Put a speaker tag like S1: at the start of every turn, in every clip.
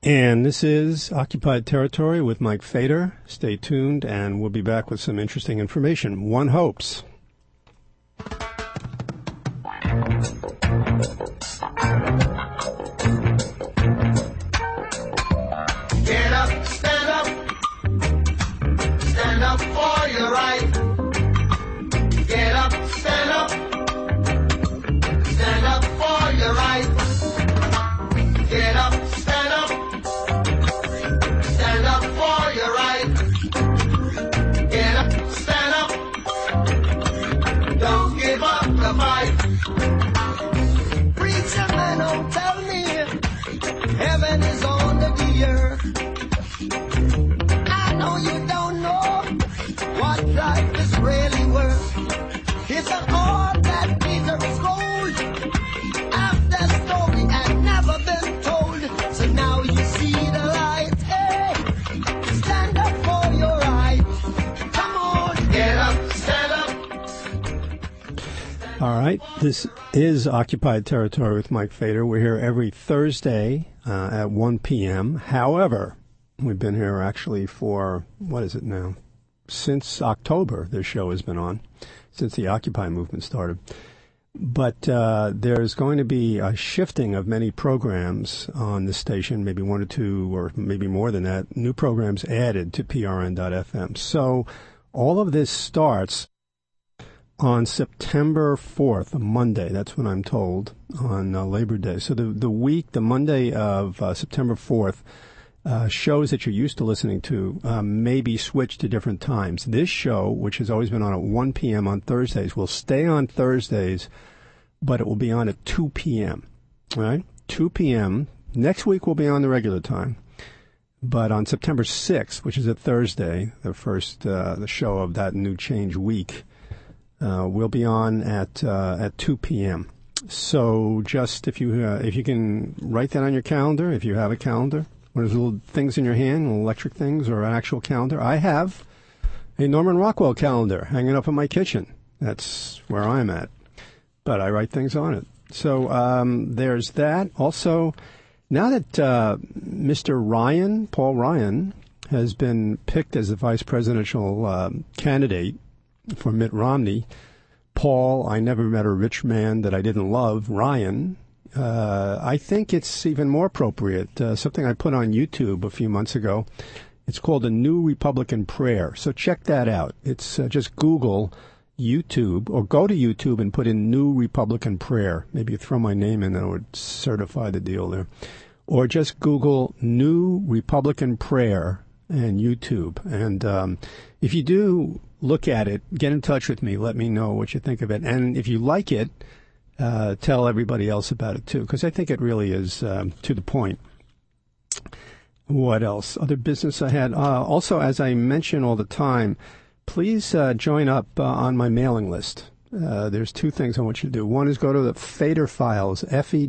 S1: And this is Occupied Territory with Mike Fader. Stay tuned, and we'll be back with some interesting information. One hopes.
S2: Get up, stand up for your right. Get up, stand up for your right. Get up, stand up for your right. Get up, stand up, don't give up the fight. Preacher man, don't tell me heaven is under the earth. I know you don't know what life is really worth. It's an all that Peter is gold. After story had never been told, so now you see the light. Hey, stand up for your right. Come on, get up, stand up.
S1: All right, this is Occupied Territory with Mike Fader. We're here every Thursday at 1 p.m. However, we've been here actually for, what is it now? Since October, this show has been on, since the Occupy movement started. But there's going to be a shifting of many programs on this station, maybe one or two, or maybe more than that, new programs added to PRN.FM. So all of this starts on September 4th, a Monday. That's when I'm told, on Labor Day. So the Monday of September 4th, shows that you're used to listening to may be switched to different times. This show, which has always been on at 1 p.m. on Thursdays, will stay on Thursdays, but it will be on at 2 p.m. All right? 2 p.m. Next week will be on the regular time. But on September 6th, which is a Thursday, the first the show of that new change week, we'll be on at 2 p.m. So just if you can write that on your calendar, if you have a calendar, one of those little things in your hand, little electric things, or an actual calendar. I have a Norman Rockwell calendar hanging up in my kitchen. That's where I'm at. But I write things on it. So there's that. Also, now that Mr. Ryan, Paul Ryan, has been picked as the vice presidential candidate for Mitt Romney, Paul, I never met a rich man that I didn't love, Ryan, I think it's even more appropriate. Something I put on YouTube a few months ago. It's called A New Republican Prayer. So check that out. It's just Google YouTube, or go to YouTube and put in New Republican Prayer. Maybe you throw my name in, that would certify the deal there. Or just Google New Republican Prayer and YouTube. And if you do look at it, get in touch with me. Let me know what you think of it. And if you like it, tell everybody else about it, too, because I think it really is to the point. What else? Other business I had. Also, as I mention all the time, please join up on my mailing list. There's two things I want you to do. One is go to the Fader Files,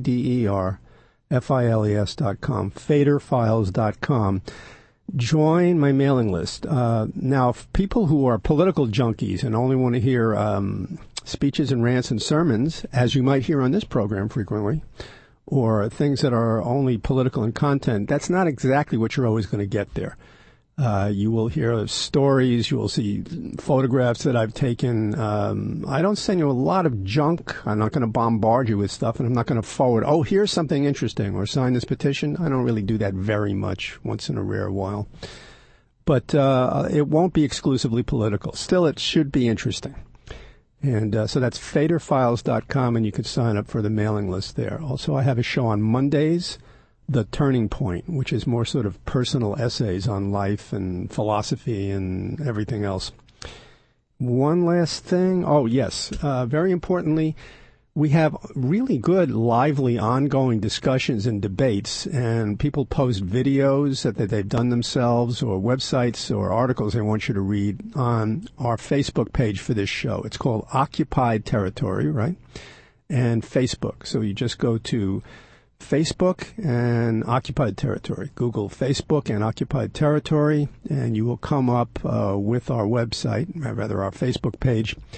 S1: FEDERFILES.com, FaderFiles.com. Join my mailing list. Now, people who are political junkies and only want to hear speeches and rants and sermons, as you might hear on this program frequently, or things that are only political in content, that's not exactly what you're always going to get there. You will hear stories. You will see photographs that I've taken. I don't send you a lot of junk. I'm not going to bombard you with stuff, and I'm not going to forward, oh, here's something interesting, or sign this petition. I don't really do that very much, once in a rare while. But it won't be exclusively political. Still, it should be interesting. And so that's FaderFiles.com, and you can sign up for the mailing list there. Also, I have a show on Mondays, The Turning Point, which is more sort of personal essays on life and philosophy and everything else. One last thing. Oh, yes. Very importantly, we have really good, lively, ongoing discussions and debates, and people post videos that they've done themselves, or websites or articles they want you to read on our Facebook page for this show. It's called Occupied Territory, right? And Facebook. So you just go to Facebook and Occupied Territory. Google Facebook and Occupied Territory, and you will come up with our website, rather our Facebook page.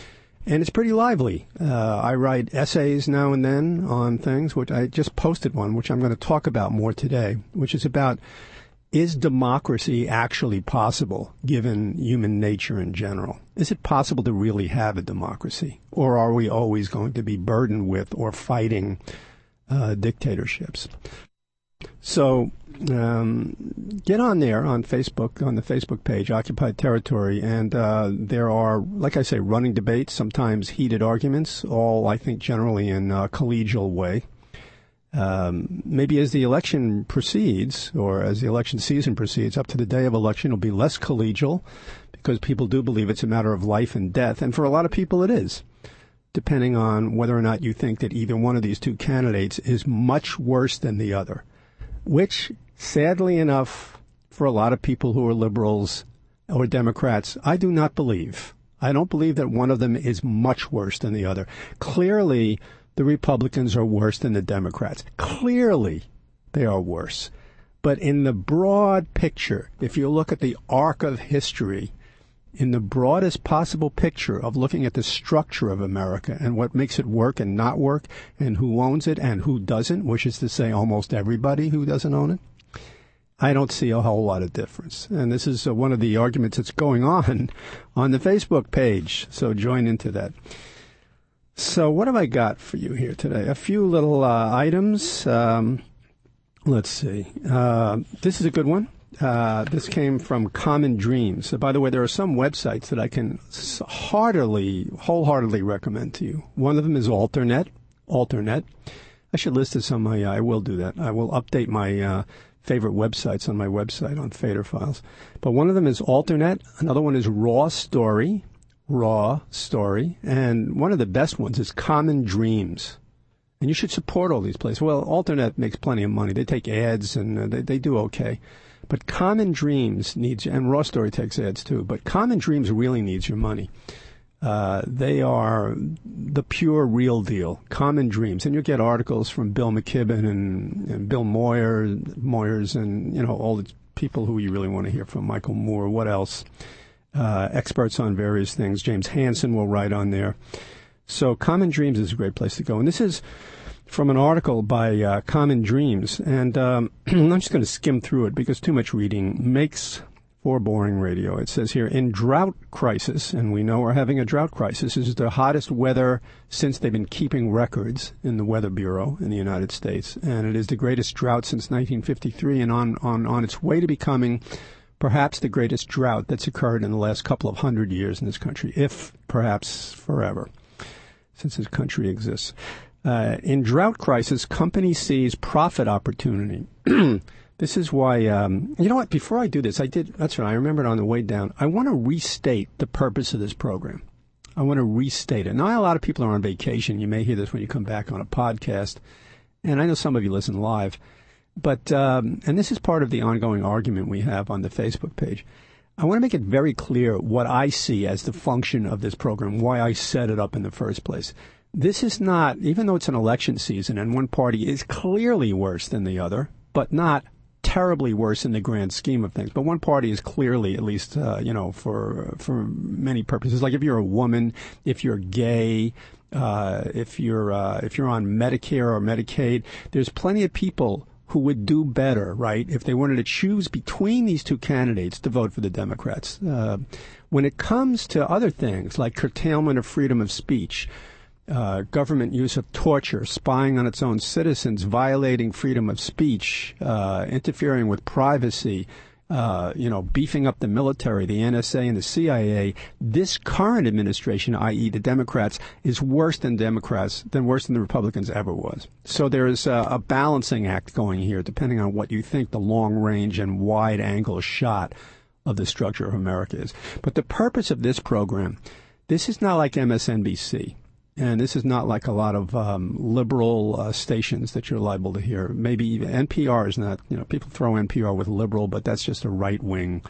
S1: And it's pretty lively. I write essays now and then on things, which I just posted one, which I'm going to talk about more today, which is about, is democracy actually possible given human nature in general? Is it possible to really have a democracy? Or are we always going to be burdened with or fighting dictatorships? So get on there on Facebook, on the Facebook page, Occupied Territory, and there are, like I say, running debates, sometimes heated arguments, all, I think, generally in a collegial way. Maybe as the election proceeds, or as the election season proceeds, up to the day of election, it'll be less collegial, because people do believe it's a matter of life and death, and for a lot of people it is, depending on whether or not you think that either one of these two candidates is much worse than the other. Which, sadly enough, for a lot of people who are liberals or Democrats, I do not believe. I don't believe that one of them is much worse than the other. Clearly, the Republicans are worse than the Democrats. Clearly, they are worse. But in the broad picture, if you look at the arc of history, in the broadest possible picture of looking at the structure of America and what makes it work and not work and who owns it and who doesn't, which is to say almost everybody who doesn't own it, I don't see a whole lot of difference. And this is one of the arguments that's going on the Facebook page, so join into that. So what have I got for you here today? A few little items. Let's see. This is a good one. This came from Common Dreams. By the way, there are some websites that I can wholeheartedly recommend to you. One of them is Alternet. I should list this on my, I will do that. I will update my favorite websites on my website on Fader Files. But one of them is Alternet. Another one is Raw Story. And one of the best ones is Common Dreams. And you should support all these places. Well, Alternet makes plenty of money. They take ads, and they do okay. But Common Dreams needs, and Raw Story takes ads too, but Common Dreams really needs your money. They are the pure real deal, Common Dreams. And you'll get articles from Bill McKibben and Bill Moyers and, all the people who you really want to hear from, Michael Moore, what else? Experts on various things. James Hansen will write on there. So Common Dreams is a great place to go. And this is from an article by Common Dreams. And I'm just going to skim through it because too much reading makes for boring radio. It says here, in drought crisis, and we know we're having a drought crisis, this is the hottest weather since they've been keeping records in the Weather Bureau in the United States. And it is the greatest drought since 1953 and on its way to becoming perhaps the greatest drought that's occurred in the last couple of 100 years in this country, if perhaps forever, since this country exists. In drought crisis, company sees profit opportunity. This is why, you know what, before I do this, that's right, I remembered on the way down, I want to restate the purpose of this program. I want to restate it. Now, a lot of people are on vacation. You may hear this when you come back on a podcast, and I know some of you listen live. But, and this is part of the ongoing argument we have on the Facebook page. I want to make it very clear what I see as the function of this program, why I set it up in the first place. This is not, even though it's an election season and one party is clearly worse than the other, but not terribly worse in the grand scheme of things. But one party is clearly, at least, for many purposes. Like if you're a woman, if you're gay, if you're on Medicare or Medicaid, there's plenty of people who would do better, right, if they wanted to choose between these two candidates to vote for the Democrats. When it comes to other things like curtailment of freedom of speech, government use of torture, spying on its own citizens, violating freedom of speech, interfering with privacy, beefing up the military, the NSA and the CIA, this current administration, i.e. the Democrats, is worse than the Republicans ever was. So there is a balancing act going here, depending on what you think the long-range and wide-angle shot of the structure of America is. But the purpose of this program, this is not like MSNBC. And this is not like a lot of liberal stations that you're liable to hear. Maybe even NPR is not, people throw NPR with liberal, but that's just a right-wing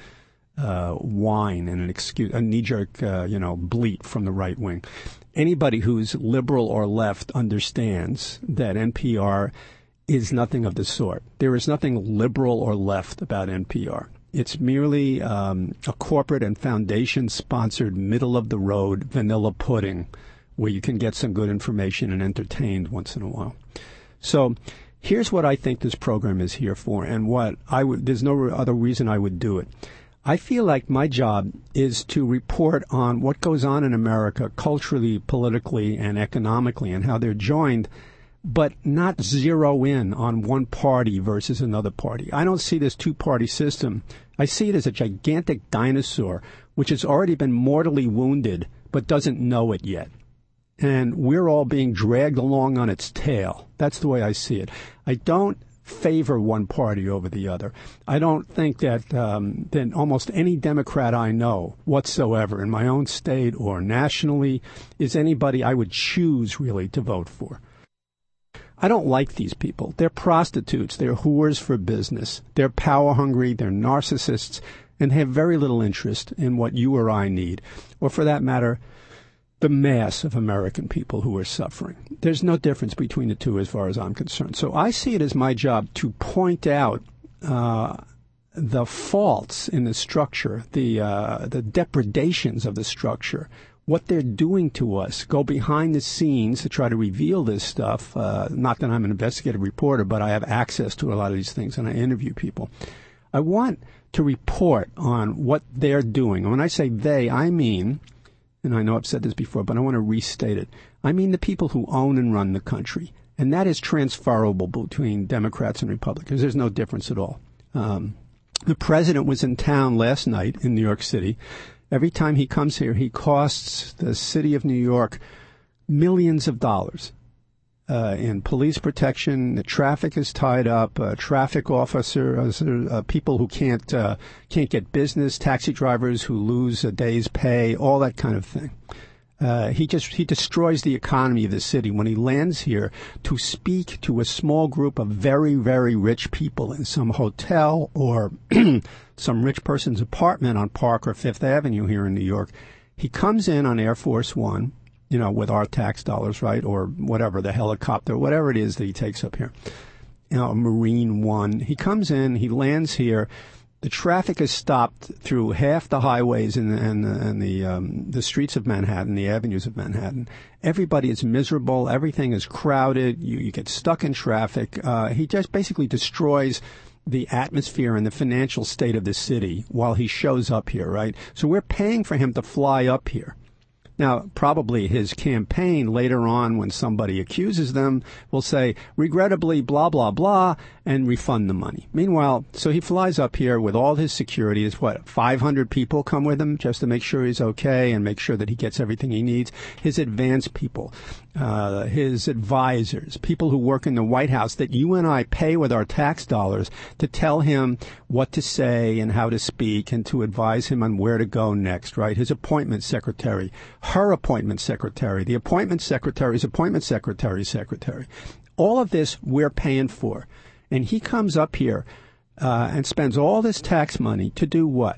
S1: whine and an excuse, a knee-jerk, bleat from the right wing. Anybody who's liberal or left understands that NPR is nothing of the sort. There is nothing liberal or left about NPR. It's merely a corporate and foundation-sponsored, middle-of-the-road vanilla pudding where you can get some good information and entertained once in a while. So here's what I think this program is here for, and there's no other reason I would do it. I feel like my job is to report on what goes on in America culturally, politically, and economically, and how they're joined, but not zero in on one party versus another party. I don't see this two-party system. I see it as a gigantic dinosaur which has already been mortally wounded but doesn't know it yet. And we're all being dragged along on its tail. That's the way I see it. I don't favor one party over the other. I don't think that almost any Democrat I know whatsoever in my own state or nationally is anybody I would choose really to vote for. I don't like these people. They're prostitutes. They're whores for business. They're power hungry. They're narcissists. And they have very little interest in what you or I need, or for that matter, the mass of American people who are suffering. There's no difference between the two as far as I'm concerned. So I see it as my job to point out the faults in the structure, the depredations of the structure, what they're doing to us, go behind the scenes to try to reveal this stuff. Not that I'm an investigative reporter, but I have access to a lot of these things, and I interview people. I want to report on what they're doing. And when I say they, I mean, and I know I've said this before, but I want to restate it, I mean the people who own and run the country. And that is transferable between Democrats and Republicans. There's no difference at all. The president was in town last night in New York City. Every time he comes here, he costs the city of New York millions of dollars in police protection. The traffic is tied up. Traffic officers, people who can't get business, taxi drivers who lose a day's pay, all that kind of thing. He destroys the economy of the city when he lands here to speak to a small group of very, very rich people in some hotel or some rich person's apartment on Park or Fifth Avenue here in New York. He comes in on Air Force One, with our tax dollars, right, or whatever, the helicopter, whatever it is that he takes up here, Marine One. He comes in, he lands here. The traffic is stopped through half the highways and the streets of Manhattan, the avenues of Manhattan. Everybody is miserable. Everything is crowded. You get stuck in traffic. He just basically destroys the atmosphere and the financial state of the city while he shows up here, right? So we're paying for him to fly up here. Now, probably his campaign later on, when somebody accuses them, will say, regrettably, blah, blah, blah, and refund the money. Meanwhile, so he flies up here with all his security. It's 500 people come with him just to make sure he's okay and make sure that he gets everything he needs. His advanced people, his advisors, people who work in the White House that you and I pay with our tax dollars to tell him what to say and how to speak and to advise him on where to go next, right? His appointment secretary, her appointment secretary, the appointment secretary's appointment secretary's secretary. All of this we're paying for. And he comes up here and spends all this tax money to do what?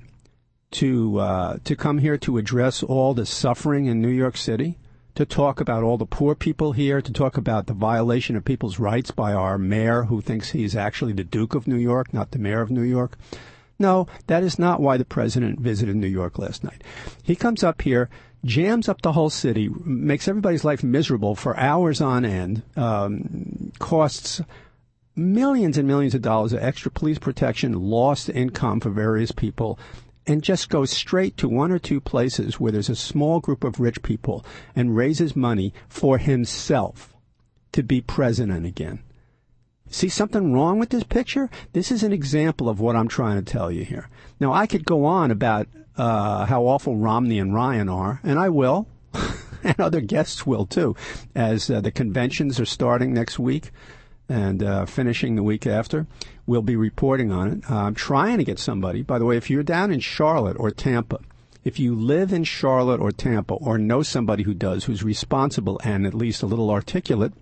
S1: To come here to address all the suffering in New York City, to talk about all the poor people here, to talk about the violation of people's rights by our mayor who thinks he's actually the Duke of New York, not the mayor of New York. No, that is not why the president visited New York last night. He comes up here, jams up the whole city, makes everybody's life miserable for hours on end, costs millions and millions of dollars of extra police protection, lost income for various people, and just goes straight to one or two places where there's a small group of rich people and raises money for himself to be president again. See something wrong with this picture? This is an example of what I'm trying to tell you here. Now, I could go on about how awful Romney and Ryan are, and I will, and other guests will too, as the conventions are starting next week and finishing the week after. We'll be reporting on it. I'm trying to get somebody. By the way, if you're down in Charlotte or Tampa, if you live in Charlotte or Tampa or know somebody who does, who's responsible and at least a little articulate,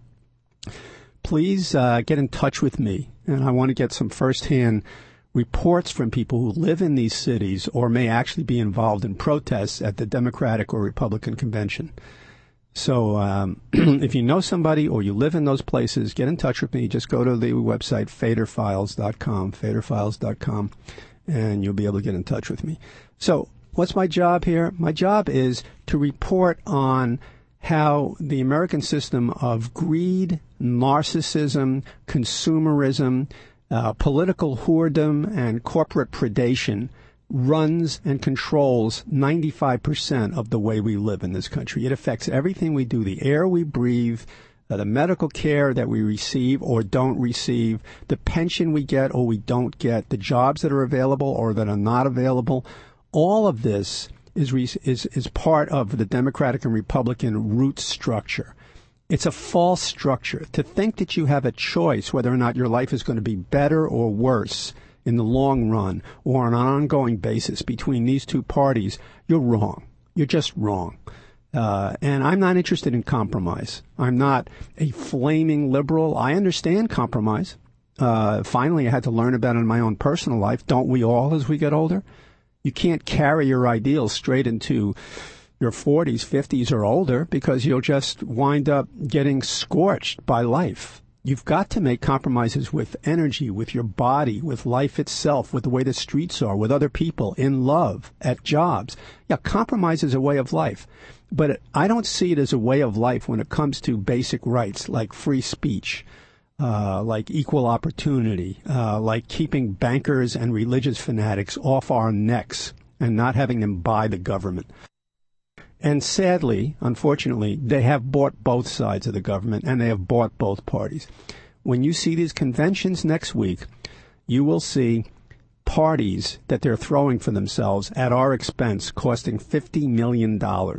S1: please get in touch with me. And I want to get some firsthand reports from people who live in these cities or may actually be involved in protests at the Democratic or Republican convention. So if you know somebody or you live in those places, get in touch with me. Just go to the website, faderfiles.com, and you'll be able to get in touch with me. So what's my job here? My job is to report on how the American system of greed, narcissism, consumerism, political whoredom, and corporate predation runs and controls 95% of the way we live in this country. It affects everything we do, the air we breathe, the medical care that we receive or don't receive, the pension we get or we don't get, the jobs that are available or that are not available. All of this is part of the Democratic and Republican root structure. It's a false structure. To think that you have a choice whether or not your life is going to be better or worse in the long run or on an ongoing basis between these two parties, you're wrong. You're just wrong. And I'm not interested in compromise. I'm not a flaming liberal. I understand compromise. Finally, I had to learn about it in my own personal life. Don't we all as we get older? You can't carry your ideals straight into your 40s, 50s, or older because you'll just wind up getting scorched by life. You've got to make compromises with energy, with your body, with life itself, with the way the streets are, with other people, in love, at jobs. Yeah, compromise is a way of life. But I don't see it as a way of life when it comes to basic rights like free speech, like equal opportunity, like keeping bankers and religious fanatics off our necks and not having them buy the government. And sadly, unfortunately, they have bought both sides of the government and they have bought both parties. When you see these conventions next week, you will see parties that they're throwing for themselves at our expense costing $50 million.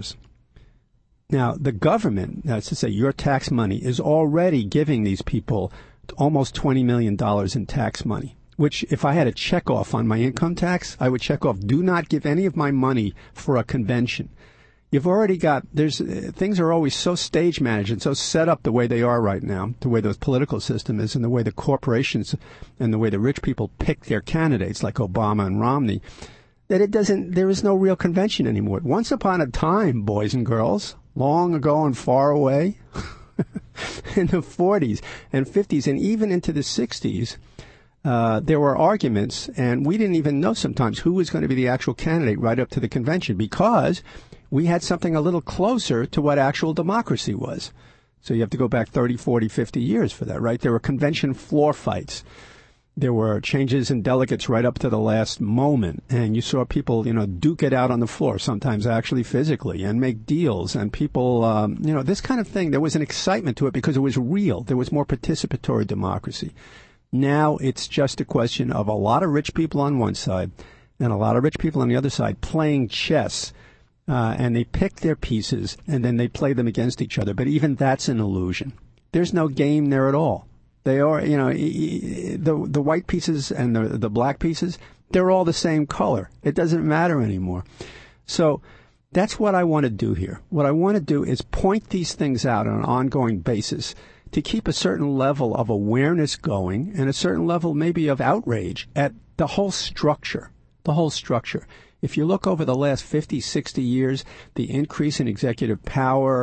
S1: Now, the government, that's to say your tax money, is already giving these people almost $20 million in tax money, which if I had a check off on my income tax, I would check off, do not give any of my money for a convention. You've already got, things are always so stage managed and so set up the way they are right now, the way the political system is and the way the corporations and the way the rich people pick their candidates like Obama and Romney, that there is no real convention anymore. Once upon a time, boys and girls, long ago and far away, in the 40s and 50s and even into the 60s, there were arguments and we didn't even know sometimes who was going to be the actual candidate right up to the convention because we had something a little closer to what actual democracy was. So you have to go back 30, 40, 50 years for that, right? There were convention floor fights. There were changes in delegates right up to the last moment. And you saw people, duke it out on the floor, sometimes actually physically, and make deals. And people, this kind of thing, there was an excitement to it because it was real. There was more participatory democracy. Now it's just a question of a lot of rich people on one side and a lot of rich people on the other side playing chess. And they pick their pieces, and then they play them against each other. But even that's an illusion. There's no game there at all. They are, the white pieces and the black pieces, they're all the same color. It doesn't matter anymore. So that's what I want to do here. What I want to do is point these things out on an ongoing basis to keep a certain level of awareness going and a certain level maybe of outrage at the whole structure. If you look over the last 50, 60 years, the increase in executive power,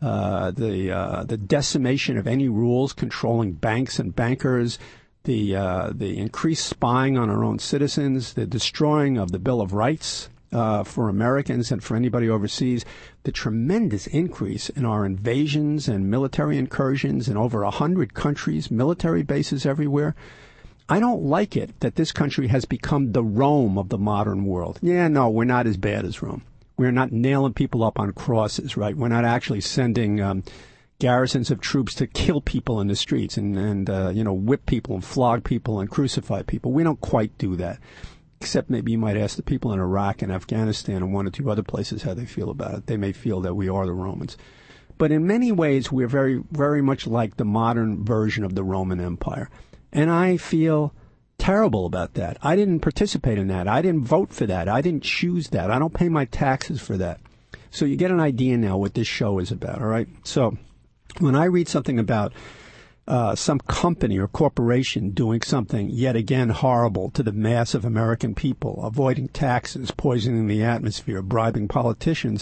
S1: the decimation of any rules controlling banks and bankers, the increased spying on our own citizens, the destroying of the Bill of Rights for Americans and for anybody overseas, the tremendous increase in our invasions and military incursions in over 100 countries, military bases everywhere. I don't like it that this country has become the Rome of the modern world. Yeah, no, we're not as bad as Rome. We're not nailing people up on crosses, right? We're not actually sending garrisons of troops to kill people in the streets and whip people and flog people and crucify people. We don't quite do that. Except maybe you might ask the people in Iraq and Afghanistan and one or two other places how they feel about it. They may feel that we are the Romans. But in many ways, we're very, very much like the modern version of the Roman Empire. And I feel terrible about that. I didn't participate in that. I didn't vote for that. I didn't choose that. I don't pay my taxes for that. So you get an idea now what this show is about, all right? So when I read something about some company or corporation doing something yet again horrible to the mass of American people, avoiding taxes, poisoning the atmosphere, bribing politicians,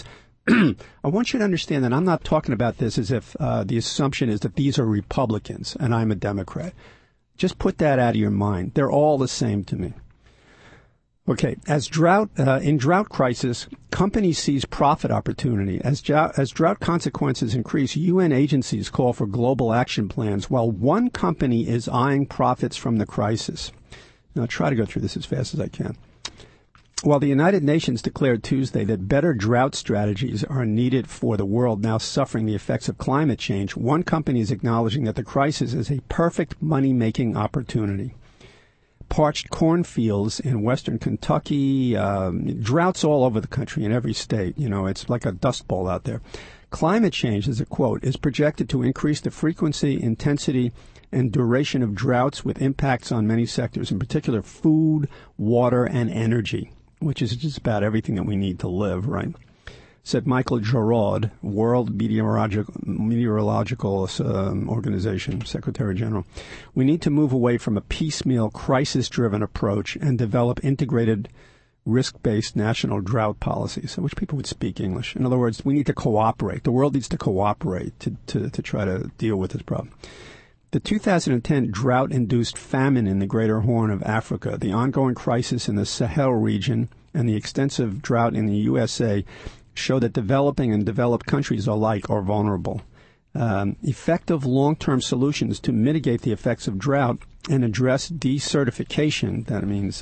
S1: I want you to understand that I'm not talking about this as if the assumption is that these are Republicans and I'm a Democrat. Just put that out of your mind. They're all the same to me. Okay, in drought crisis, companies seize profit opportunity. As drought consequences increase, UN agencies call for global action plans, while one company is eyeing profits from the crisis. Now, I'll try to go through this as fast as I can. While the United Nations declared Tuesday that better drought strategies are needed for the world now suffering the effects of climate change, one company is acknowledging that the crisis is a perfect money-making opportunity. Parched cornfields in western Kentucky, droughts all over the country in every state. You know, it's like a dust bowl out there. Climate change, as a quote, is projected to increase the frequency, intensity, and duration of droughts with impacts on many sectors, in particular food, water, and energy, which is just about everything that we need to live, right? Said Michael Jarrod, World Meteorological Organization, Secretary General. We need to move away from a piecemeal, crisis-driven approach and develop integrated, risk-based national drought policies. I wish people would speak English. In other words, we need to cooperate. The world needs to cooperate to try to deal with this problem. The 2010 drought-induced famine in the Greater Horn of Africa, the ongoing crisis in the Sahel region, and the extensive drought in the USA show that developing and developed countries alike are vulnerable. Effective long-term solutions to mitigate the effects of drought and address desertification, that means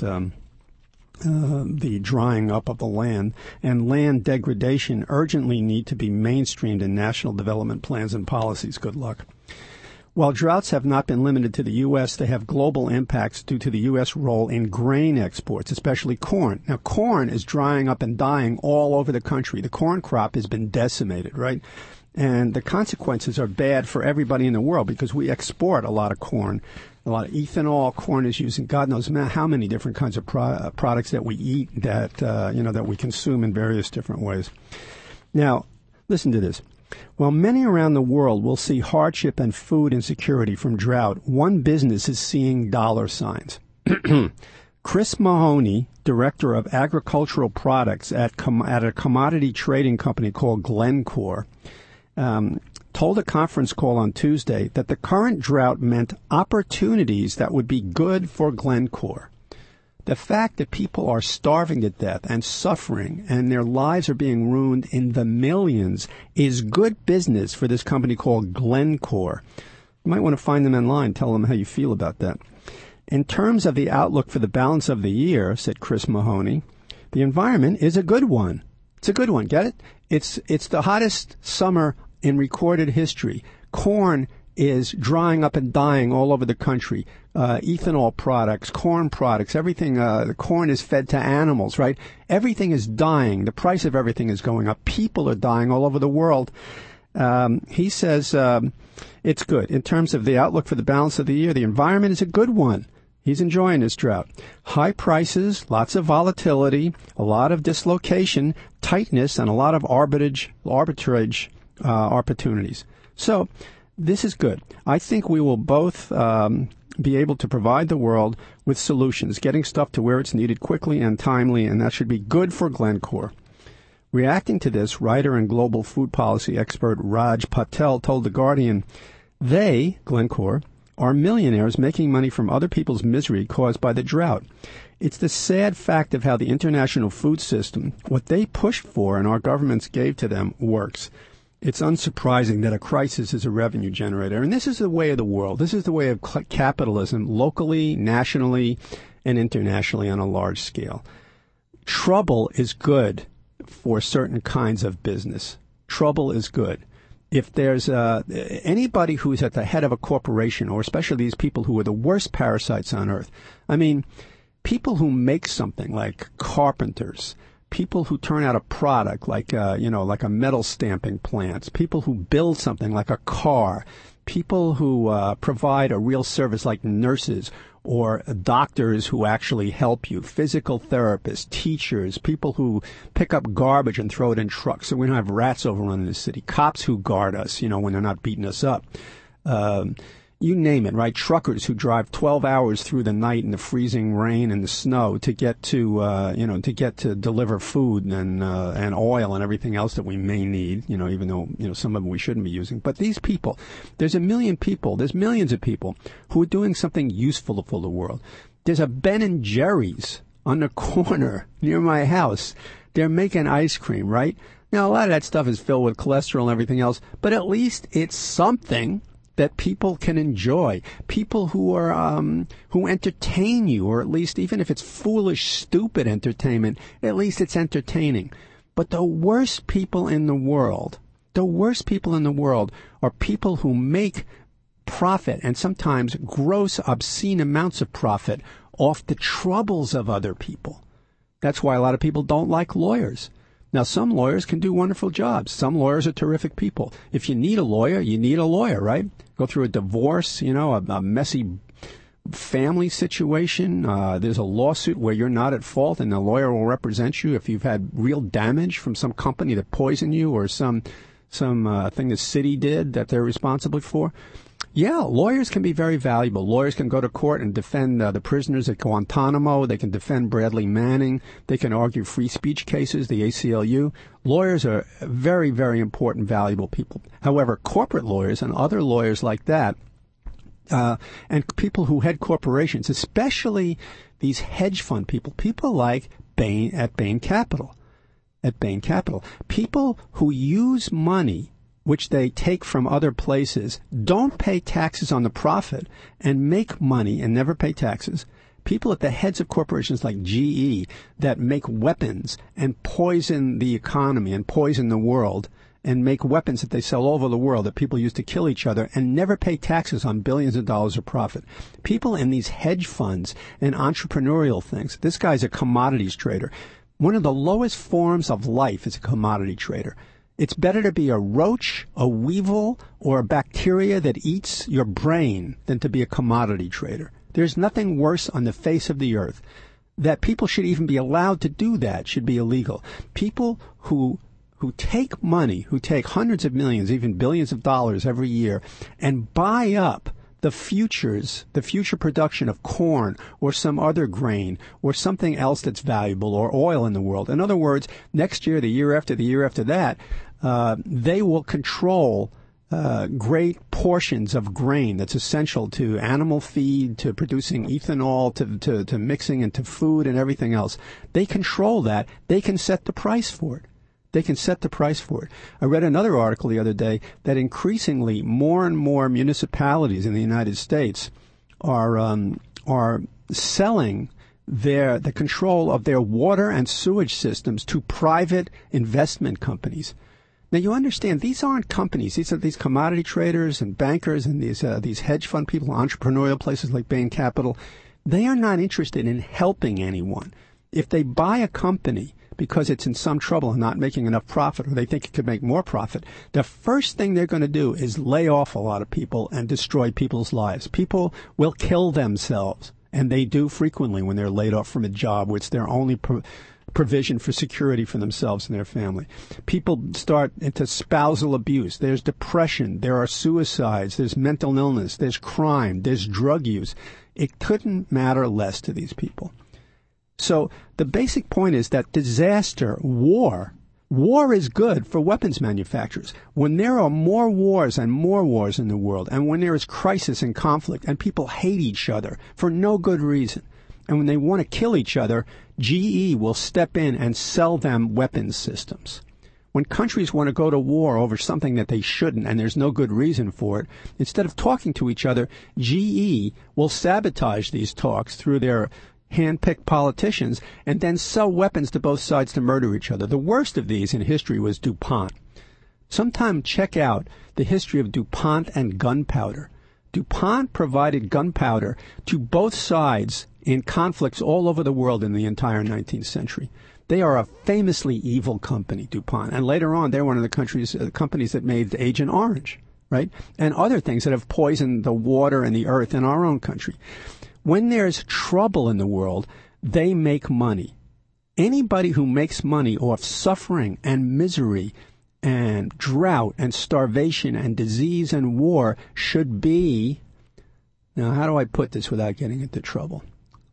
S1: the drying up of the land, and land degradation urgently need to be mainstreamed in national development plans and policies. Good luck. While droughts have not been limited to the U.S., they have global impacts due to the U.S. role in grain exports, especially corn. Now, corn is drying up and dying all over the country. The corn crop has been decimated, right? And the consequences are bad for everybody in the world because we export a lot of corn, a lot of ethanol. Corn is used in God knows how many different kinds of products that we eat that, that we consume in various different ways. Now, listen to this. While many around the world will see hardship and food insecurity from drought, one business is seeing dollar signs. Chris Mahoney, director of agricultural products at a commodity trading company called Glencore, told a conference call on Tuesday that the current drought meant opportunities that would be good for Glencore. The fact that people are starving to death and suffering and their lives are being ruined in the millions is good business for this company called Glencore. You might want to find them online, tell them how you feel about that. In terms of the outlook for the balance of the year, said Chris Mahoney, the environment is a good one. It's a good one, get it? It's the hottest summer in recorded history. Corn is drying up and dying all over the country. Ethanol products, corn products, everything, the corn is fed to animals, right? Everything is dying. The price of everything is going up. People are dying all over the world. He says it's good. In terms of the outlook for the balance of the year, the environment is a good one. He's enjoying this drought. High prices, lots of volatility, a lot of dislocation, tightness, and a lot of arbitrage opportunities. So, this is good. I think we will both be able to provide the world with solutions, getting stuff to where it's needed quickly and timely, and that should be good for Glencore. Reacting to this, writer and global food policy expert Raj Patel told The Guardian, they, Glencore, are millionaires making money from other people's misery caused by the drought. It's the sad fact of how the international food system, what they pushed for and our governments gave to them, works. It's unsurprising that a crisis is a revenue generator. And this is the way of the world. This is the way of capitalism, locally, nationally, and internationally on a large scale. Trouble is good for certain kinds of business. Trouble is good. If there's anybody who's at the head of a corporation, or especially these people who are the worst parasites on earth, I mean, people who make something like carpenters, people who turn out a product like a metal stamping plant, people who build something like a car, people who provide a real service like nurses or doctors who actually help you, physical therapists, teachers, people who pick up garbage and throw it in trucks so we don't have rats overrunning the city, cops who guard us, when they're not beating us up. you name it, right? Truckers who drive 12 hours through the night in the freezing rain and the snow to get to, to deliver food and oil and everything else that we may need, even though, some of them we shouldn't be using. But these people, there's millions of people who are doing something useful for the world. There's a Ben & Jerry's on the corner near my house. They're making ice cream, right? Now, a lot of that stuff is filled with cholesterol and everything else, but at least it's something that people can enjoy. People who are who entertain you, or at least even if it's foolish, stupid entertainment, at least it's entertaining. But the worst people in the world are people who make profit, and sometimes gross, obscene amounts of profit, off the troubles of other people. That's why a lot of people don't like lawyers. Now, some lawyers can do wonderful jobs. Some lawyers are terrific people. If you need a lawyer, you need a lawyer, right? Go through a divorce, a messy family situation. There's a lawsuit where you're not at fault, and the lawyer will represent you if you've had real damage from some company that poisoned you or some thing the city did that they're responsible for. Yeah, lawyers can be very valuable. Lawyers can go to court and defend the prisoners at Guantanamo. They can defend Bradley Manning. They can argue free speech cases, the ACLU. Lawyers are very, very important, valuable people. However, corporate lawyers and other lawyers like that, and people who head corporations, especially these hedge fund people like Bain Capital, people who use money which they take from other places, don't pay taxes on the profit, and make money and never pay taxes. People at the heads of corporations like GE that make weapons and poison the economy and poison the world and make weapons that they sell all over the world that people use to kill each other and never pay taxes on billions of dollars of profit. People in these hedge funds and entrepreneurial things. This guy's a commodities trader. One of the lowest forms of life is a commodity trader. It's better to be a roach, a weevil, or a bacteria that eats your brain than to be a commodity trader. There's nothing worse on the face of the earth. That people should even be allowed to do that should be illegal. People who take money, who take hundreds of millions, even billions of dollars every year, and buy up the future production of corn or some other grain or something else that's valuable, or oil in the world. In other words, next year, the year after that, they will control great portions of grain that's essential to animal feed, to producing ethanol, to mixing into food and everything else. They control that. They can set the price for it. I read another article the other day that increasingly more and more municipalities in the United States are selling the control of their water and sewage systems to private investment companies. Now, you understand, these aren't companies. These are these commodity traders and bankers and these hedge fund people, entrepreneurial places like Bain Capital. They are not interested in helping anyone. If they buy a company because it's in some trouble and not making enough profit, or they think it could make more profit, the first thing they're going to do is lay off a lot of people and destroy people's lives. People will kill themselves, and they do frequently when they're laid off from a job where it's their only provision for security for themselves and their family. People start into spousal abuse. There's depression. There are suicides. There's mental illness. There's crime. There's drug use. It couldn't matter less to these people. So the basic point is that disaster, war is good for weapons manufacturers. When there are more wars in the world, and when there is crisis and conflict, and people hate each other for no good reason, and when they want to kill each other, GE will step in and sell them weapons systems. When countries want to go to war over something that they shouldn't, and there's no good reason for it, instead of talking to each other, GE will sabotage these talks through their hand-picked politicians and then sell weapons to both sides to murder each other. The worst of these in history was DuPont. Sometime check out the history of DuPont and gunpowder. DuPont provided gunpowder to both sides in conflicts all over the world in the entire 19th century. They are a famously evil company, DuPont, and later on they're one of the companies that made Agent Orange, right? And other things that have poisoned the water and the earth in our own country. When there's trouble in the world, they make money. Anybody who makes money off suffering and misery and drought and starvation and disease and war should be Now, how do I put this without getting into trouble?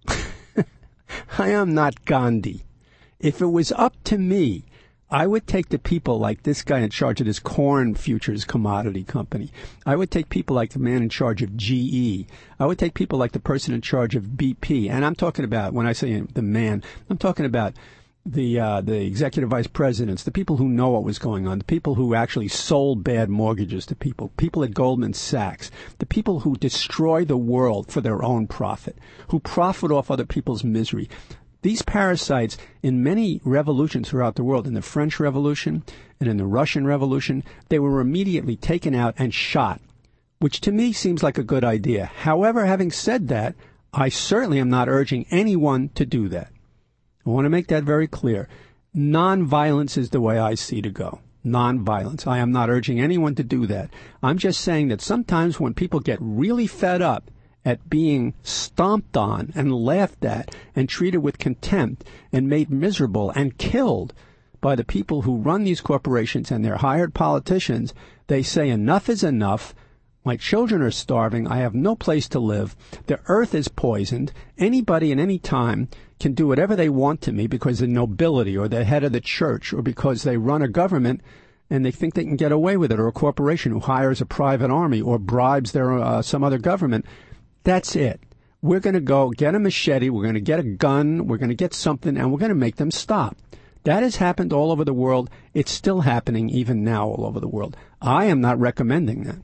S1: I am not Gandhi. If it was up to me, I would take the people like this guy in charge of this corn futures commodity company. I would take people like the man in charge of GE. I would take people like the person in charge of BP. And I'm talking about, when I say the man, I'm talking about the executive vice presidents, the people who know what was going on, the people who actually sold bad mortgages to people at Goldman Sachs, the people who destroy the world for their own profit, who profit off other people's misery. These parasites, in many revolutions throughout the world, in the French Revolution and in the Russian Revolution, they were immediately taken out and shot, which to me seems like a good idea. However, having said that, I certainly am not urging anyone to do that. I want to make that very clear. Nonviolence is the way I see to go. Nonviolence. I am not urging anyone to do that. I'm just saying that sometimes when people get really fed up at being stomped on and laughed at and treated with contempt and made miserable and killed by the people who run these corporations and their hired politicians, they say enough is enough. My children are starving. I have no place to live. The earth is poisoned. Anybody at any time can do whatever they want to me because they're nobility or the head of the church or because they run a government and they think they can get away with it, or a corporation who hires a private army or bribes their some other government. That's it. We're going to go get a machete. We're going to get a gun. We're going to get something, and we're going to make them stop. That has happened all over the world. It's still happening even now all over the world. I am not recommending that.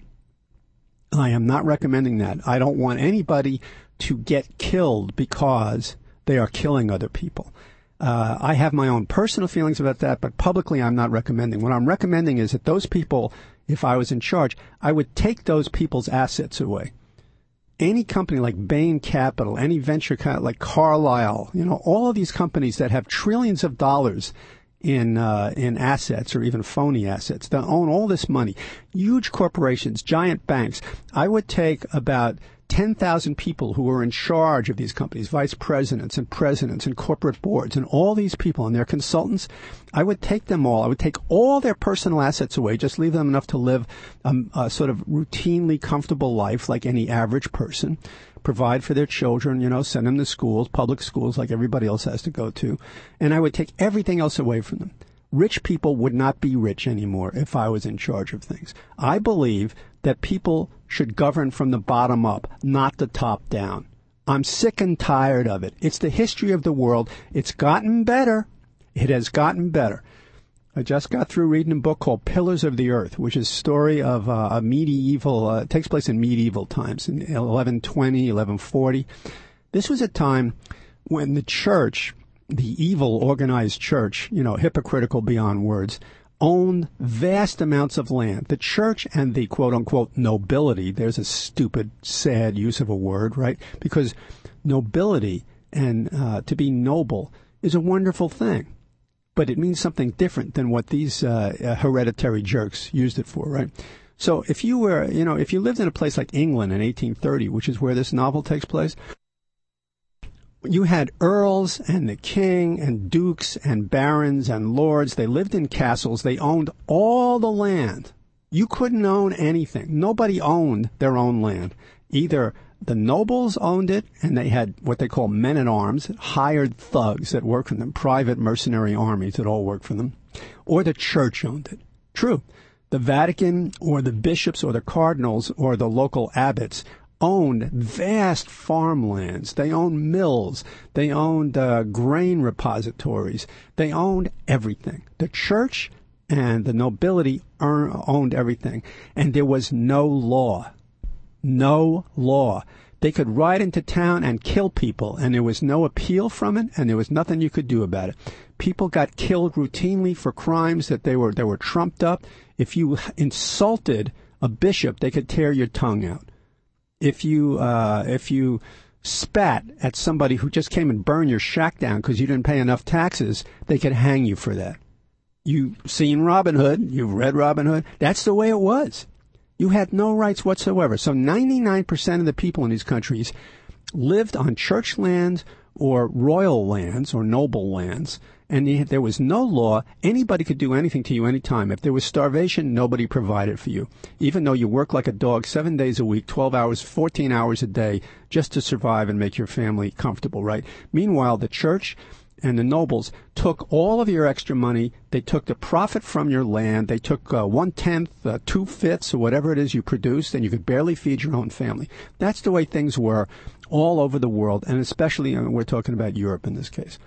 S1: I am not recommending that. I don't want anybody to get killed because they are killing other people. I have my own personal feelings about that, but publicly I'm not recommending. What I'm recommending is that those people, if I was in charge, I would take those people's assets away. Any company like Bain Capital, any venture like Carlyle, all of these companies that have trillions of dollars in assets or even phony assets, that own all this money, huge corporations, giant banks. I would take about 10,000 people who are in charge of these companies, vice presidents and presidents and corporate boards and all these people and their consultants. I would take them all. I would take all their personal assets away, just leave them enough to live a sort of routinely comfortable life like any average person, provide for their children, send them to schools, public schools like everybody else has to go to. And I would take everything else away from them. Rich people would not be rich anymore if I was in charge of things. I believe that people should govern from the bottom up, not the top down. I'm sick and tired of it. It's the history of the world. It's gotten better. It has gotten better. I just got through reading a book called Pillars of the Earth, which is a story of a medieval, it takes place in medieval times, in 1120, 1140. This was a time when the church, the evil organized church, hypocritical beyond words, owned vast amounts of land. The church and the quote-unquote nobility, there's a stupid, sad use of a word, right? Because nobility and to be noble is a wonderful thing. But it means something different than what these hereditary jerks used it for, right? So if you were, if you lived in a place like England in 1830, which is where this novel takes place, you had earls and the king and dukes and barons and lords. They lived in castles. They owned all the land. You couldn't own anything. Nobody owned their own land. Either the nobles owned it, and they had what they call men-at-arms, hired thugs that worked for them, private mercenary armies that all worked for them, or the church owned it. True. The Vatican or the bishops or the cardinals or the local abbots owned vast farmlands. They owned mills. They owned grain repositories. They owned everything. The church and the nobility owned everything. And there was no law. No law. They could ride into town and kill people, and there was no appeal from it, and there was nothing you could do about it. People got killed routinely for crimes that they were trumped up. If you insulted a bishop, they could tear your tongue out. If you spat at somebody who just came and burned your shack down because you didn't pay enough taxes, they could hang you for that. You've seen Robin Hood. You've read Robin Hood. That's the way it was. You had no rights whatsoever. So 99% of the people in these countries lived on church lands or royal lands or noble lands, and there was no law. Anybody could do anything to you anytime. If there was starvation, nobody provided for you, even though you work like a dog 7 days a week, 12 hours, 14 hours a day, just to survive and make your family comfortable, right? Meanwhile, the church and the nobles took all of your extra money. They took the profit from your land. They took 1/10, 2/5, or whatever it is you produced, and you could barely feed your own family. That's the way things were all over the world, and especially we're talking about Europe in this case.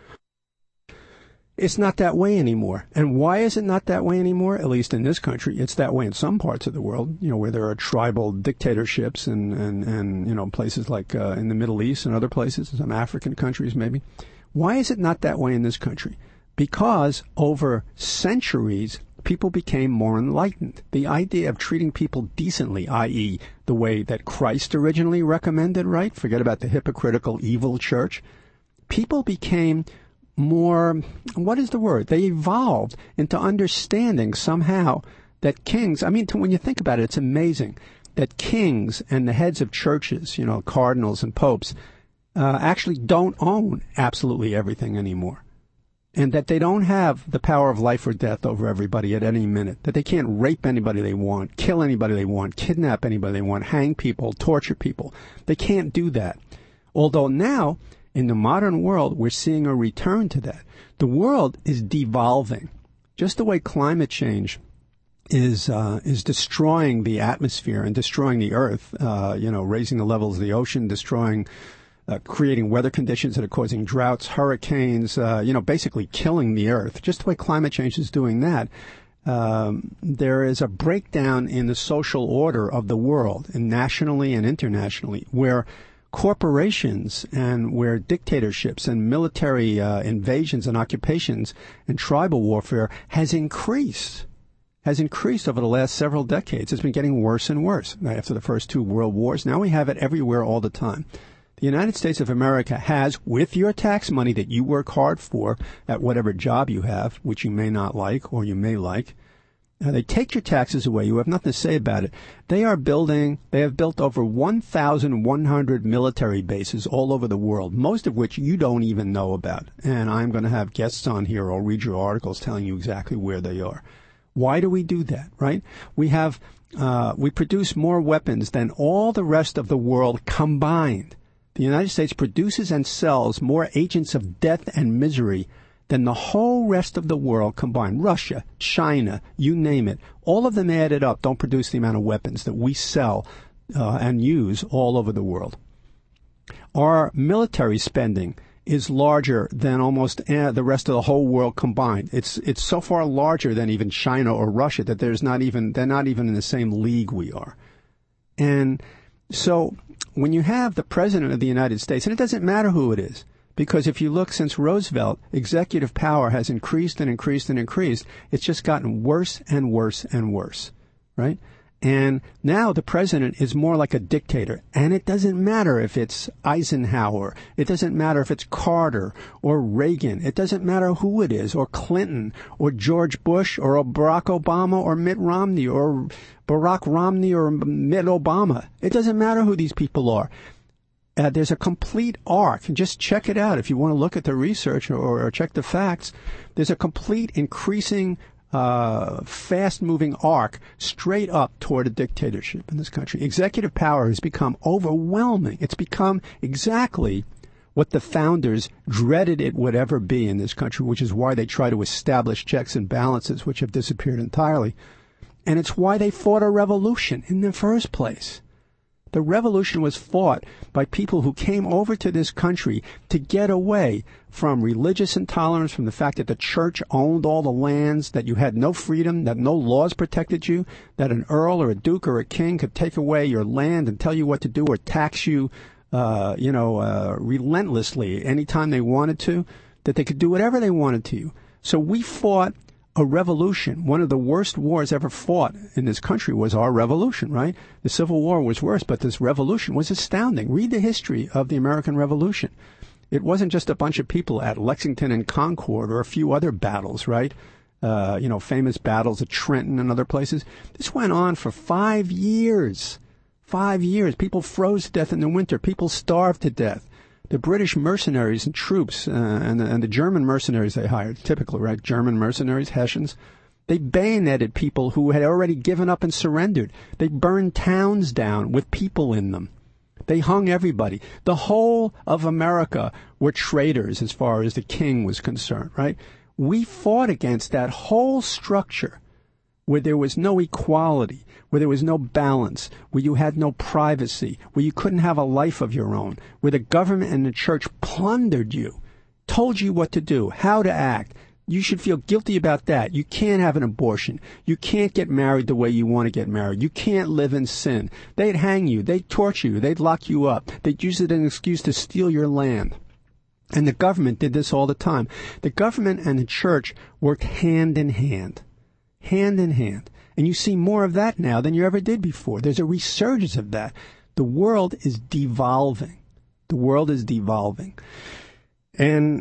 S1: It's not that way anymore. And why is it not that way anymore? At least in this country, it's that way in some parts of the world, where there are tribal dictatorships and places like in the Middle East and other places, some African countries maybe. Why is it not that way in this country? Because over centuries, people became more enlightened. The idea of treating people decently, i.e., the way that Christ originally recommended, right? Forget about the hypocritical, evil church. People became more, what is the word? They evolved into understanding somehow that kings, when you think about it, it's amazing that kings and the heads of churches, cardinals and popes, actually don't own absolutely everything anymore. And that they don't have the power of life or death over everybody at any minute. That they can't rape anybody they want, kill anybody they want, kidnap anybody they want, hang people, torture people. They can't do that. Although now, in the modern world, we're seeing a return to that. The world is devolving. Just the way climate change is destroying the atmosphere and destroying the earth, raising the levels of the ocean, creating weather conditions that are causing droughts, hurricanes, basically killing the earth. Just the way climate change is doing that, there is a breakdown in the social order of the world, and nationally and internationally, where corporations and where dictatorships and military invasions and occupations and tribal warfare has increased over the last several decades. It's been getting worse and worse. After the first two world wars, now we have it everywhere all the time. The United States of America has, with your tax money that you work hard for at whatever job you have, which you may not like or you may like, they take your taxes away. You have nothing to say about it. They have built over 1,100 military bases all over the world, most of which you don't even know about. And I'm going to have guests on here. I'll read your articles telling you exactly where they are. Why do we do that, right? We produce more weapons than all the rest of the world combined. The United States produces and sells more agents of death and misery than the whole rest of the world combined. Russia, China, you name it. All of them added up don't produce the amount of weapons that we sell and use all over the world. Our military spending is larger than almost the rest of the whole world combined. It's so far larger than even China or Russia that they're not even in the same league we are. And so when you have the President of the United States, and it doesn't matter who it is, because if you look since Roosevelt, executive power has increased and increased and increased. It's just gotten worse and worse and worse, right? And now the president is more like a dictator. And it doesn't matter if it's Eisenhower. It doesn't matter if it's Carter or Reagan. It doesn't matter who it is, or Clinton or George Bush or Barack Obama or Mitt Romney or Barack Romney or Mitt Obama. It doesn't matter who these people are. There's a complete arc. Just check it out if you want to look at the research or check the facts. There's a complete increasing fast-moving arc straight up toward a dictatorship in this country. Executive power has become overwhelming. It's become exactly what the founders dreaded it would ever be in this country, which is why they try to establish checks and balances, which have disappeared entirely. And it's why they fought a revolution in the first place. The revolution was fought by people who came over to this country to get away from religious intolerance, from the fact that the church owned all the lands, that you had no freedom, that no laws protected you, that an earl or a duke or a king could take away your land and tell you what to do or tax you, relentlessly anytime they wanted to, that they could do whatever they wanted to you. So we fought a revolution. One of the worst wars ever fought in this country was our revolution, right? The Civil War was worse, but this revolution was astounding. Read the history of the American Revolution. It wasn't just a bunch of people at Lexington and Concord or a few other battles, right? Famous battles at Trenton and other places. This went on for 5 years. 5 years. People froze to death in the winter. People starved to death. The British mercenaries and troops and the German mercenaries they hired, typical, right? German mercenaries, Hessians. They bayoneted people who had already given up and surrendered. They burned towns down with people in them. They hung everybody. The whole of America were traitors as far as the king was concerned, right? We fought against that whole structure where there was no equality, where there was no balance, where you had no privacy, where you couldn't have a life of your own, where the government and the church plundered you, told you what to do, how to act. You should feel guilty about that. You can't have an abortion. You can't get married the way you want to get married. You can't live in sin. They'd hang you. They'd torture you. They'd lock you up. They'd use it as an excuse to steal your land. And the government did this all the time. The government and the church worked hand in hand. Hand in hand. And you see more of that now than you ever did before. There's a resurgence of that. The world is devolving. The world is devolving. And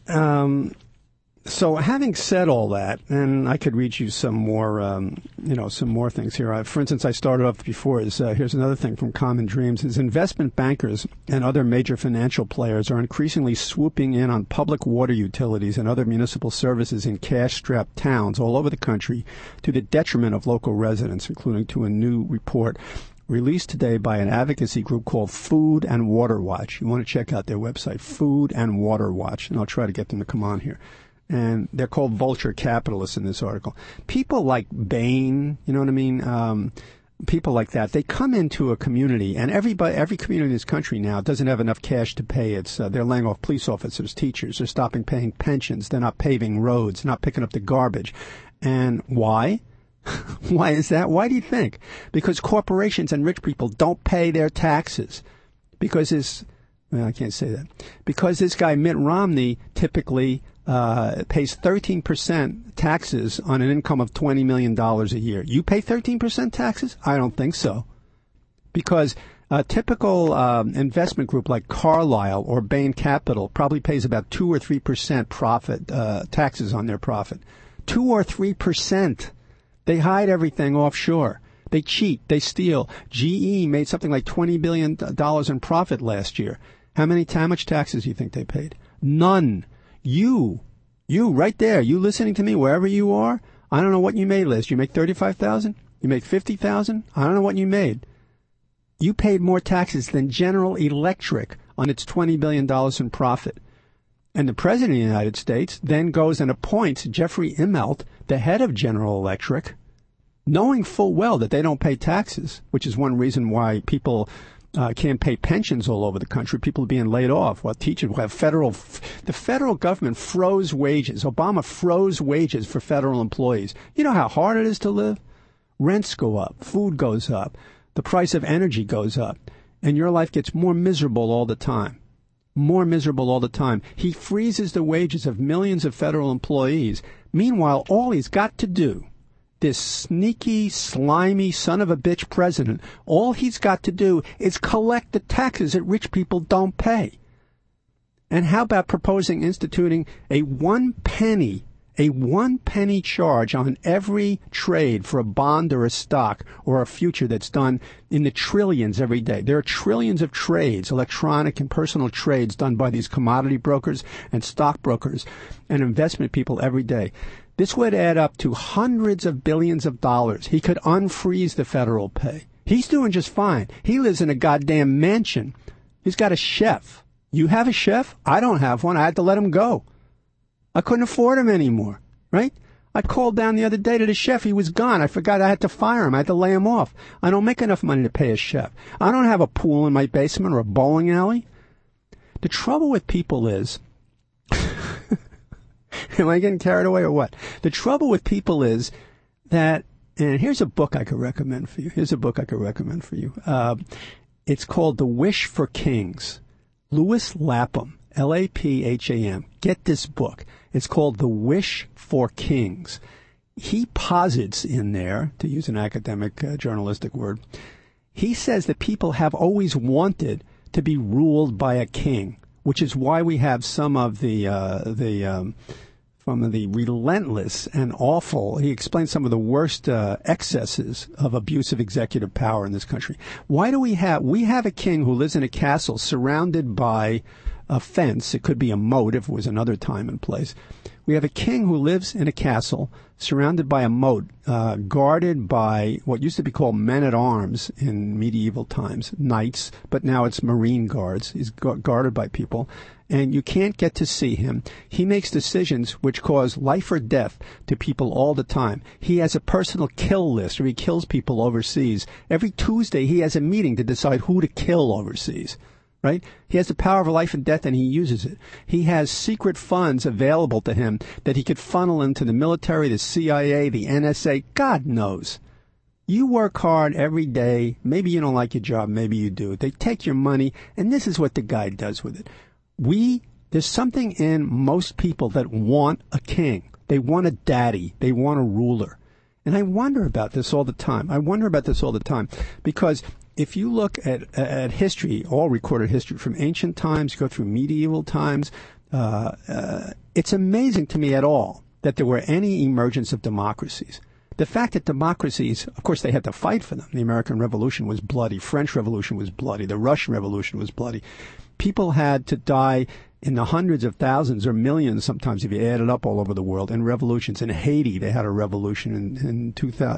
S1: so having said all that, and I could read you some more, some more things here. For instance, I started off before, here's another thing from Common Dreams, is investment bankers and other major financial players are increasingly swooping in on public water utilities and other municipal services in cash-strapped towns all over the country to the detriment of local residents, including to a new report released today by an advocacy group called Food and Water Watch. You want to check out their website, Food and Water Watch, and I'll try to get them to come on here. And they're called vulture capitalists in this article. People like Bain, you know what I mean? People like that, they come into a community, and every community in this country now doesn't have enough cash to pay. They're laying off police officers, teachers, they're stopping paying pensions, they're not paving roads, not picking up the garbage. And why? Why is that? Why do you think? Because corporations and rich people don't pay their taxes. Because I can't say that. Because this guy Mitt Romney typically pays 13% taxes on an income of $20 million a year. You pay 13% taxes? I don't think so. Because a typical investment group like Carlyle or Bain Capital probably pays about 2 or 3% profit taxes on their profit. 2 or 3%. They hide everything offshore. They cheat. They steal. GE made something like $20 billion in profit last year. How much taxes do you think they paid? None. You right there, you listening to me wherever you are, I don't know what you made last year. You make $35,000? You make $50,000? I don't know what you made. You paid more taxes than General Electric on its $20 billion in profit. And the President of the United States then goes and appoints Jeffrey Immelt, the head of General Electric, knowing full well that they don't pay taxes, which is one reason why people can't pay pensions all over the country. People are being laid off. Well, teachers will have the federal government froze wages. Obama froze wages for federal employees. You know how hard it is to live? Rents go up. Food goes up. The price of energy goes up. And your life gets more miserable all the time. More miserable all the time. He freezes the wages of millions of federal employees. Meanwhile, all he's got to do, this sneaky, slimy son of a bitch president, all he's got to do is collect the taxes that rich people don't pay. And how about instituting a one penny charge on every trade for a bond or a stock or a future that's done in the trillions every day. There are trillions of trades, electronic and personal trades done by these commodity brokers and stockbrokers and investment people every day. This would add up to hundreds of billions of dollars. He could unfreeze the federal pay. He's doing just fine. He lives in a goddamn mansion. He's got a chef. You have a chef? I don't have one. I had to let him go. I couldn't afford him anymore, right? I called down the other day to the chef. He was gone. I forgot I had to fire him. I had to lay him off. I don't make enough money to pay a chef. I don't have a pool in my basement or a bowling alley. The trouble with people is... Am I getting carried away or what? The trouble with people is that, and here's a book I could recommend for you. It's called The Wish for Kings. Louis Lapham, Lapham. Get this book. It's called The Wish for Kings. He posits in there, to use an academic journalistic word, he says that people have always wanted to be ruled by a king, which is why we have some of the relentless and awful, he explains some of the worst excesses of abuse of executive power in this country. Why do we have a king who lives in a castle surrounded by a fence. It could be a moat if it was another time and place. We have a king who lives in a castle surrounded by a moat, guarded by what used to be called men-at-arms in medieval times, knights, but now it's marine guards. He's guarded by people, and you can't get to see him. He makes decisions which cause life or death to people all the time. He has a personal kill list, or he kills people overseas. Every Tuesday he has a meeting to decide who to kill overseas. Right? He has the power of life and death, and he uses it. He has secret funds available to him that he could funnel into the military, the CIA, the NSA. God knows. You work hard every day. Maybe you don't like your job. Maybe you do. They take your money, and this is what the guy does with it. There's something in most people that want a king. They want a daddy. They want a ruler. And I wonder about this all the time. Because if you look at history, all recorded history, from ancient times, go through medieval times, it's amazing to me at all that there were any emergence of democracies. The fact that democracies, of course, they had to fight for them. The American Revolution was bloody. French Revolution was bloody. The Russian Revolution was bloody. People had to die in the hundreds of thousands or millions, sometimes if you add it up, all over the world, in revolutions. In Haiti, they had a revolution in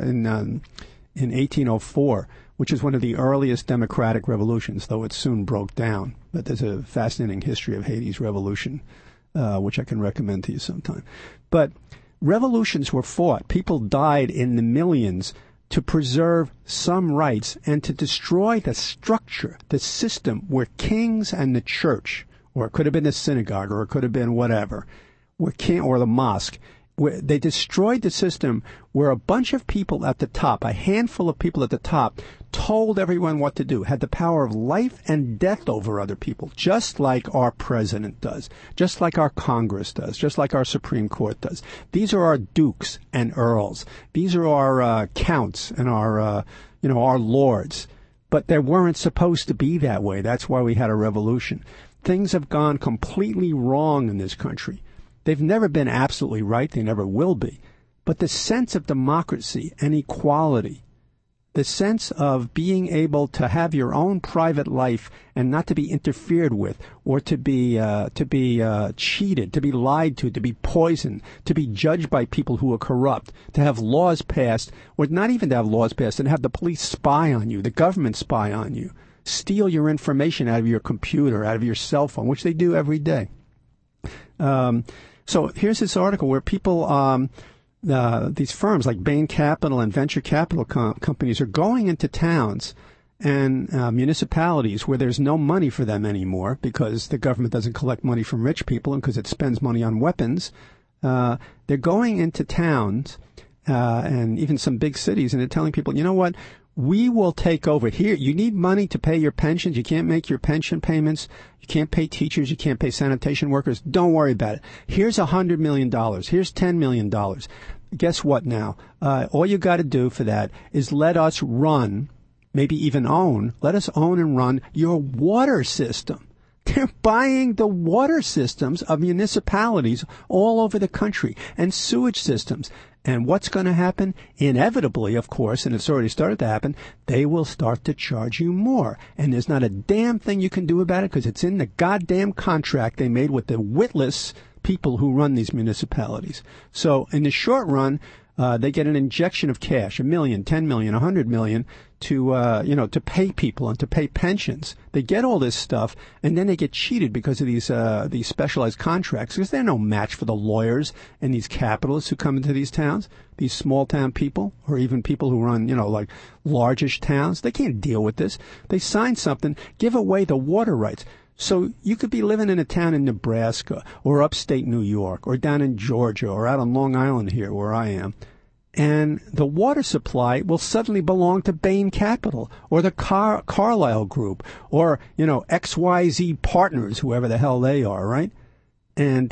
S1: 1804. Which is one of the earliest democratic revolutions, though it soon broke down. But there's a fascinating history of Haiti's revolution, which I can recommend to you sometime. But revolutions were fought. People died in the millions to preserve some rights and to destroy the structure, the system where kings and the church, or it could have been the synagogue, or it could have been whatever, or the mosque, where they destroyed the system where a bunch of people at the top, a handful of people at the top, told everyone what to do, had the power of life and death over other people, just like our president does, just like our Congress does, just like our Supreme Court does. These are our dukes and earls. These are our counts and our lords. But they weren't supposed to be that way. That's why we had a revolution. Things have gone completely wrong in this country. They've never been absolutely right. They never will be. But the sense of democracy and equality, the sense of being able to have your own private life and not to be interfered with, or to be cheated, to be lied to be poisoned, to be judged by people who are corrupt, to have laws passed, or not even to have laws passed, and have the police spy on you, the government spy on you, steal your information out of your computer, out of your cell phone, which they do every day. So here's this article where people, these firms like Bain Capital and venture capital companies are going into towns and municipalities where there's no money for them anymore because the government doesn't collect money from rich people and because it spends money on weapons. They're going into towns and even some big cities, and they're telling people, you know what? We will take over. Here, you need money to pay your pensions. You can't make your pension payments. You can't pay teachers. You can't pay sanitation workers. Don't worry about it. Here's $100 million. Here's $10 million. Guess what now? All you got to do for that is let us run, maybe even let us own and run your water system. They're buying the water systems of municipalities all over the country and sewage systems. And what's going to happen? Inevitably, of course, and it's already started to happen, they will start to charge you more. And there's not a damn thing you can do about it because it's in the goddamn contract they made with the witless people who run these municipalities. So in the short run, they get an injection of cash, $1 million, $10 million, $100 million, to pay people and to pay pensions. They get all this stuff, and then they get cheated because of these specialized contracts, because they're no match for the lawyers and these capitalists who come into these towns, these small town people, or even people who run, like largish towns. They can't deal with this. They sign something, give away the water rights. So you could be living in a town in Nebraska or upstate New York or down in Georgia or out on Long Island here where I am, and the water supply will suddenly belong to Bain Capital or the Carlyle Group or, XYZ Partners, whoever the hell they are, right? And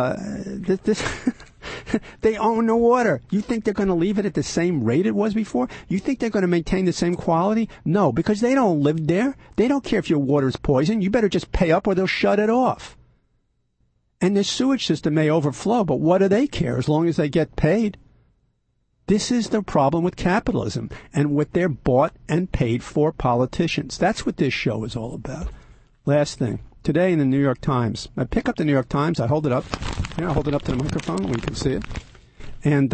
S1: they own the water. You think they're going to leave it at the same rate it was before? You think they're going to maintain the same quality? No, because they don't live there. They don't care if your water's poisoned. You better just pay up or they'll shut it off. And the sewage system may overflow, but what do they care as long as they get paid? This is the problem with capitalism and with their bought and paid for politicians. That's what this show is all about. Last thing. today in the New York Times. I pick up the New York Times. I hold it up. I hold it up to the microphone. We can see it. And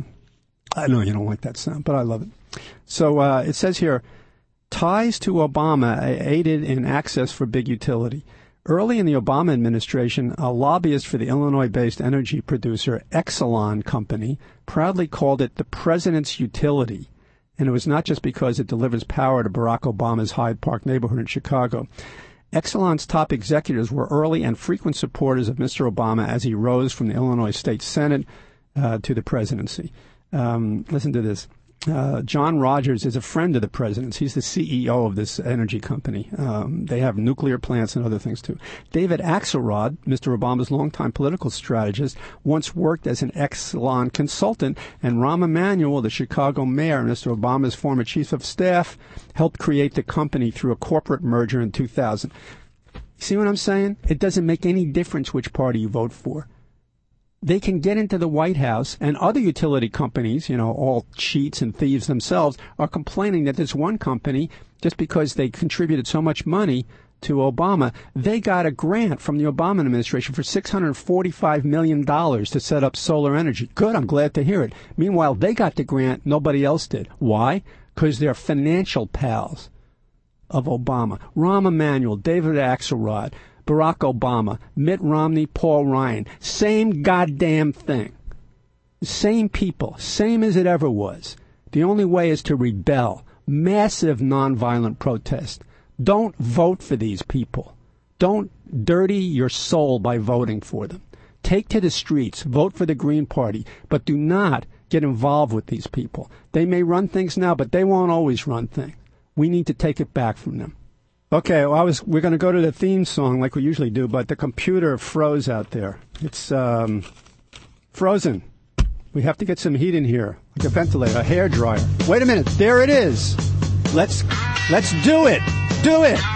S1: I know you don't like that sound, but I love it. So it says here, ties to Obama aided in access for big utility. Early in the Obama administration, a lobbyist for the Illinois-based energy producer Exelon Company proudly called it the president's utility. And it was not just because it delivers power to Barack Obama's Hyde Park neighborhood in Chicago. Exelon's top executives were early and frequent supporters of Mr. Obama as he rose from the Illinois State Senate to the presidency. Listen to this. John Rogers is a friend of the president's. He's the CEO of this energy company. They have nuclear plants and other things, too. David Axelrod, Mr. Obama's longtime political strategist, once worked as an Exelon consultant, and Rahm Emanuel, the Chicago mayor, Mr. Obama's former chief of staff, helped create the company through a corporate merger in 2000. See what I'm saying? It doesn't make any difference which party you vote for. They can get into the White House, and other utility companies, all cheats and thieves themselves, are complaining that this one company, just because they contributed so much money to Obama, they got a grant from the Obama administration for $645 million to set up solar energy. Good, I'm glad to hear it. Meanwhile, they got the grant, nobody else did. Why? Because they're financial pals of Obama. Rahm Emanuel, David Axelrod, Barack Obama, Mitt Romney, Paul Ryan. Same goddamn thing. Same people. Same as it ever was. The only way is to rebel. Massive nonviolent protest. Don't vote for these people. Don't dirty your soul by voting for them. Take to the streets. Vote for the Green Party. But do not get involved with these people. They may run things now, but they won't always run things. We need to take it back from them. Okay, we're going to go to the theme song like we usually do, but the computer froze out there. It's frozen. We have to get some heat in here, like a ventilator, a hairdryer. Wait a minute, there it is. Let's do it. Do it.